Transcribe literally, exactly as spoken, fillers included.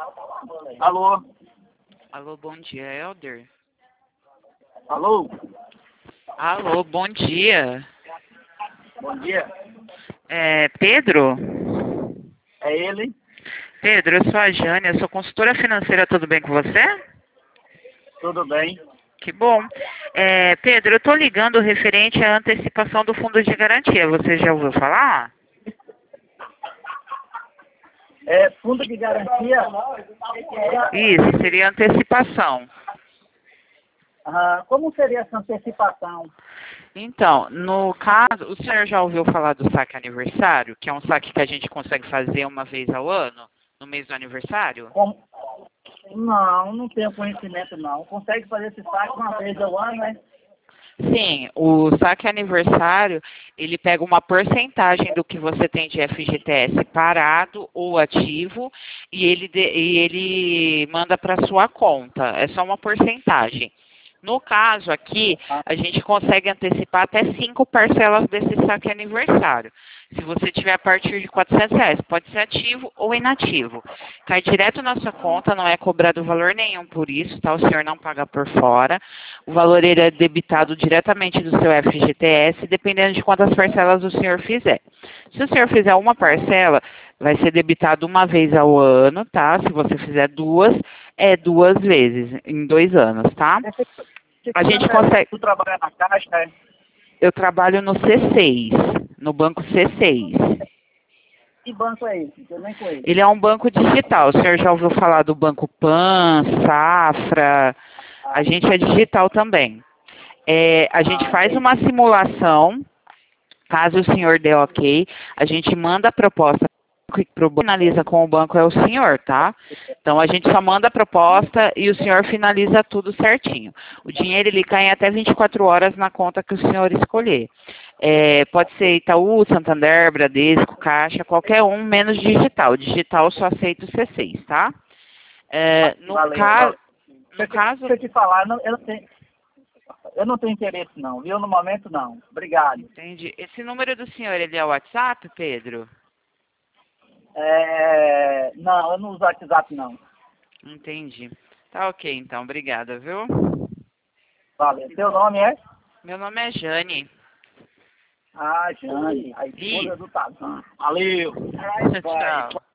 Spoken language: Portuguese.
Alô? Alô, bom dia, Elder. Alô? Alô, bom dia. Bom dia. É Pedro? É ele? Pedro, eu sou a Jane, eu sou consultora financeira, tudo bem com você? Tudo bem? Que bom. É, Pedro, eu tô ligando referente à antecipação do fundo de garantia. Você já ouviu falar? É fundo de garantia? Isso, seria antecipação. Ah, como seria essa antecipação? Então, no caso, o senhor já ouviu falar do saque aniversário, que é um saque que a gente consegue fazer uma vez ao ano, no mês do aniversário? Como? Não, não tenho conhecimento não. Consegue fazer esse saque uma vez ao ano, né? Sim, o saque aniversário, ele pega uma porcentagem do que você tem de F G T S parado ou ativo e ele, de- e ele manda para sua conta. É só uma porcentagem. No caso aqui, a gente consegue antecipar até cinco parcelas desse saque aniversário. Se você tiver a partir de quatrocentos reais, pode ser ativo ou inativo. Cai direto na sua conta, não é cobrado valor nenhum por isso, tá? O senhor não paga por fora. O valor ele é debitado diretamente do seu F G T S, dependendo de quantas parcelas o senhor fizer. Se o senhor fizer uma parcela, vai ser debitado uma vez ao ano, tá? Se você fizer duas, é duas vezes, em dois anos, tá? A gente consegue... Tu trabalha na Caixa, né? Eu trabalho no C seis, no banco C seis. Que banco é esse? Que eu nem conheço. Ele é um banco digital. O senhor já ouviu falar do Banco Pan, Safra? A gente é digital também. É, a gente Ah, faz entendi. uma simulação, caso o senhor dê ok, a gente manda a proposta para o banco, finaliza com o banco é o senhor, tá? Então a gente só manda a proposta e o senhor finaliza tudo certinho. O dinheiro ele cai em até vinte e quatro horas na conta que o senhor escolher. É, pode ser Itaú, Santander, Bradesco, Caixa, qualquer um, menos digital. Digital só aceita o C seis, tá? É, no, Valeu, ca... valeu. no Deixa, eu- caso... deixa eu te falar, não- eu, não tenho, eu não tenho interesse não, viu? No momento não. Obrigado. Entendi. Esse número do senhor, ele é o WhatsApp, Pedro? É, não, eu não uso WhatsApp não. Entendi. Tá ok, então. Obrigada, viu? Valeu. Seu nome é? Meu nome é Jane. Ah, Jane, a esposa Isso. do Tazan. Valeu. Tchau.